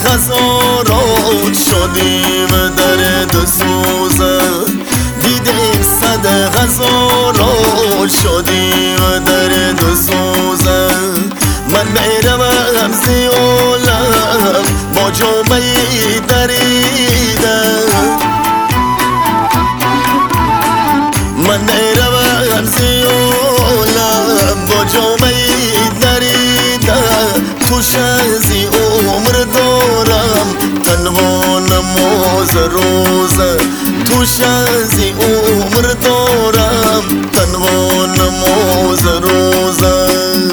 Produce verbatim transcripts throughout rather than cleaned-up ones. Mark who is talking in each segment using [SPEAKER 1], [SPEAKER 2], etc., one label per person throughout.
[SPEAKER 1] هزاران شدیم در دو سوزه دیدیم صد هزاران شدیم در دو سوزه من میروم زیولم با جامعه دریده من میروم زیولم با جامعه دریده توش ازی عمر دارم تنها نماز روزه توش ازی عمر دارم تنها نماز روزه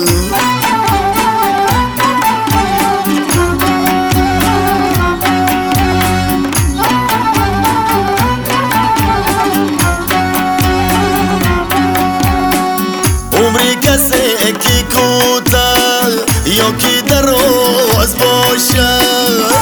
[SPEAKER 1] عمری کسی کی کوتاه یا کی دراز باشد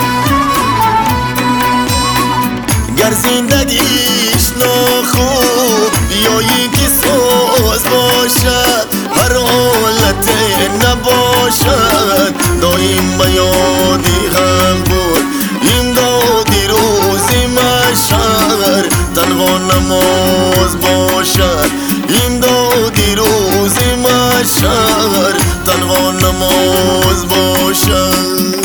[SPEAKER 1] گر زندگیش ناخوب یا یکی ساز باشد هر حالت نباشد دایم به یادی هم بود این دادی روزی مشهر تنها نماز باشد این دادی روزی مشهر تنها نماز باشد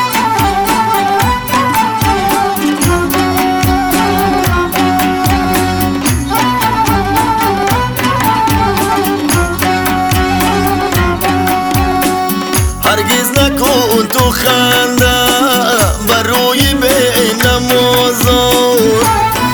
[SPEAKER 1] هرگز نکن تو خنده بر روی به نمازان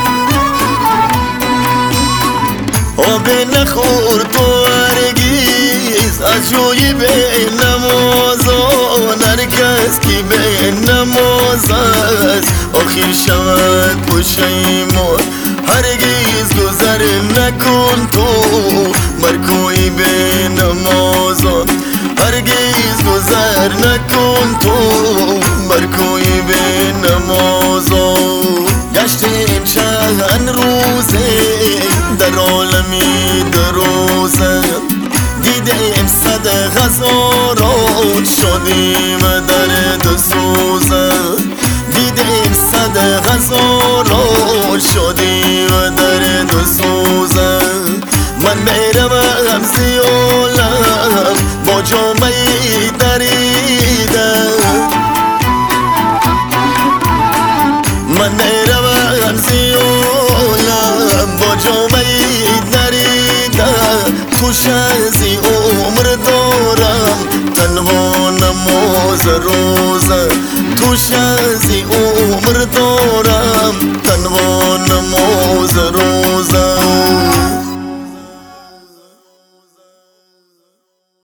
[SPEAKER 1] آب نخور تو هرگز از جوی به نمازان هر کس کی به نماز است آخر شود پشیمان هرگز گذر نکن تو بر کوی به نمازان هرگز گذر نکن تو بر کوی به نمازان گشتیم چند روزه در عالمی دروزه دیدیم صد هزاران شدیم در دو سوزه دیدیم صد هزاران شدیم در دو سوزه من میروم زیولم با جامعه دریده من میروم زیولم با جامعه دریده توش ازی عمر دارم تنها نماز روزه توش ازی عمر دارم تنها نماز روزه